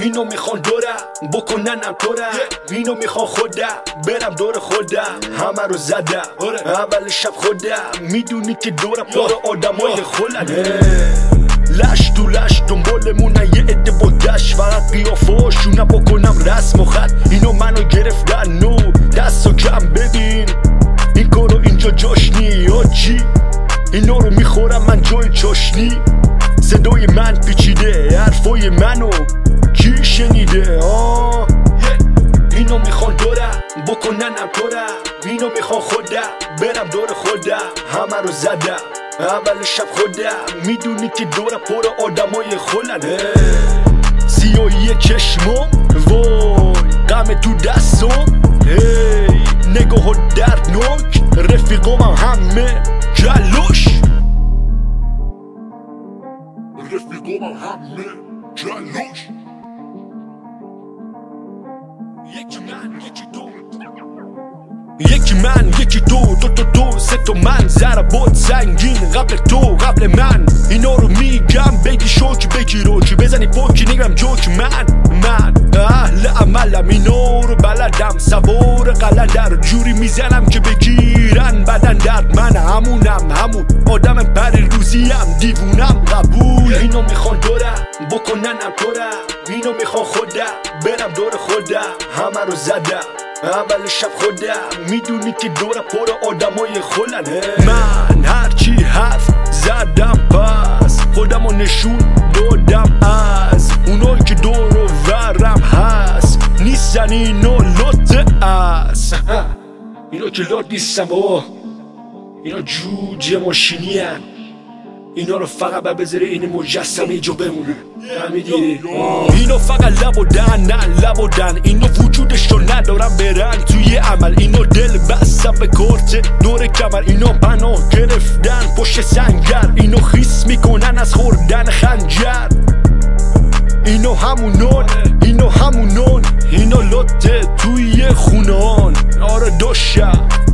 اینو میخوان دورم بکننم تورم، اینو میخوان خودم برم دور خودم، همه رو زدم اول شب خودم، میدونی که دورم پر آدمای خلنه، لش تو لش دنبالمونن یه عده با دشت، فقط قیافاشونم بکنم رسم و خط، اینو منو گرفتن نو دست و کم، ببین این کارو اینجا جاشنی آجی، اینو رو میخورم من جای چاشنی، صدای من پیچیده حرفای منو کی شنیده؟ اینو میخوان دورم بکننم تورم، اینو میخوان خودم برم دور خودم، همه رو زدم اول شب خودم، میدونی که دورم پر آدمای خلنه، سیاهی چشمم وای غم تو دستم، هی نگاه دردناک رفیقام همه جلوش، رفیقام همه جلوش، یکی من یکی تو دو سه تا من، ضربات سنگین قبل تو قبل من، اینا رو میگم بگی شوک بگی روکی، بزنی پوکی نگم جوک، من اهل عملم اینا رو بلدم، سوار قلندر جوری میزنم که بگیرن بدن درد، من همون آدم پری روزیم دیوونم قبول، اینو میخوان دورم بکننم تورم، اینو میخوان خودم برم دور خودم، همه رو زدم اول شب خودم، میدونی که دورم پر آدمای خلنه، من هرچی حرف زدم پس خودم رو نشون دادم، از اونایی که دور و ورم هست نیستن اینو لطه است، اینا که لط نیستن بابا، اینا جوجه ماشینی هن، اینا رو فقط بذاره این مجسمه جا بمونه، فهمیدی؟ اینو فقط لبودن نه لبودن، اینو وجودش رو ندارم برن توی عمل، اینو دل بستم به کارت دور کمر، اینو پناه گرفتن پشت سنگر، اینو خیس میکنن از خوردن خنجر، اینو همونون اینو لطه توی خونان، آره دوشم